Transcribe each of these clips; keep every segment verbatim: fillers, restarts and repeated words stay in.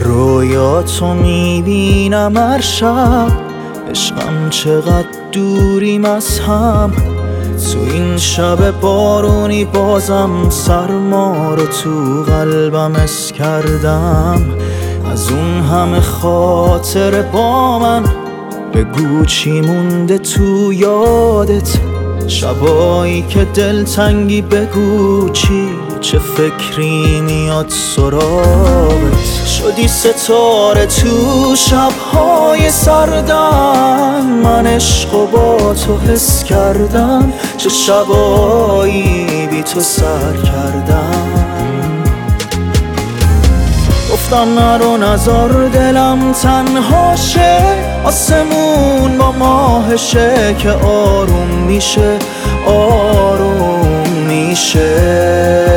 رویاتو میبینم هر شب، عشقم چقدر دوریم از هم. تو این شب بارونی بازم سرما رو تو قلبم حس کردم. از اون همه خاطر با من بگو چی مونده تو یادت؟ شبایی که دلتنگی بگو چی، چه فکری میاد سراغت؟ شدی ستاره تو شبهای سردم، من عشقو با تو حس کردم. چه شبایی بی تو سر کردم. گفتم نرو نزار دلم تنها شه، آسمون با ماهشه که آروم میشه، آروم میشه.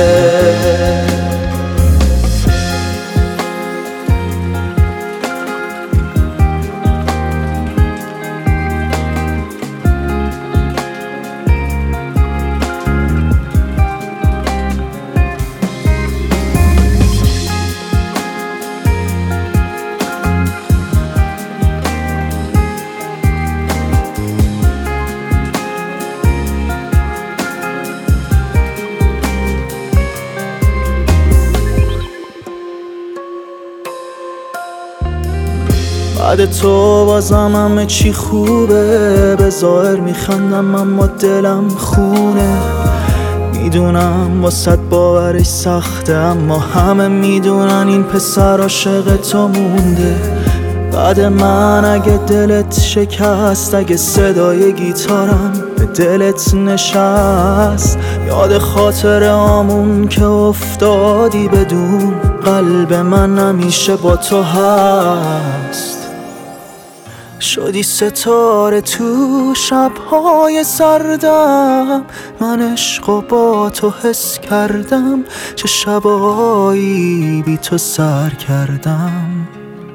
بعد تو بازم همه چی خوبه، به ظاهر میخندم اما دلم خونه. میدونم واسه باورش سخته، اما همه میدونن این پسر عاشق تو مونده. بعد من اگه دلت شکست، اگه صدای گیتارم به دلت نشست، یاد خاطر آمون که افتادی بدون، قلب من همیشه با تو هست. شدی ستاره تو شبهای سردم، من عشقو با تو حس کردم. چه شبایی بی تو سر کردم.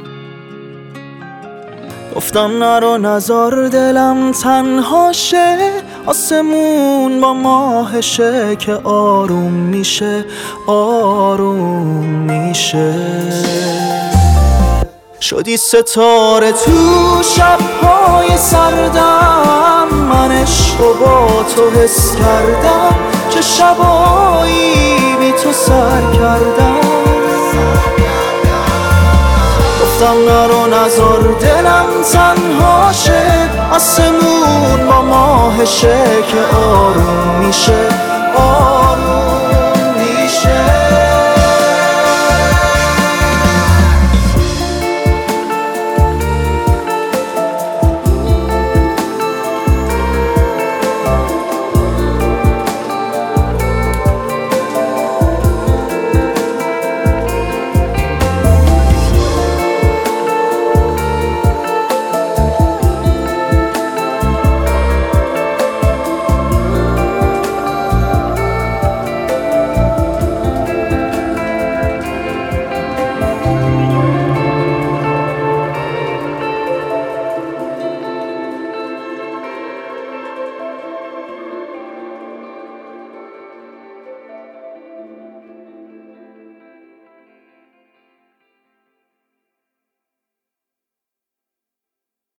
گفتم نرو نزار دلم تنها شه، آسمون با ماهشه که آروم میشه، آروم میشه. شدی ستاره تو شبهای سردم، من عشقو با تو حس کردم. چه شبایی بی تو سر کردم. گفتم نرو نزار دلم تنها شه، آسمون با ماهشه که آروم میشه، آروم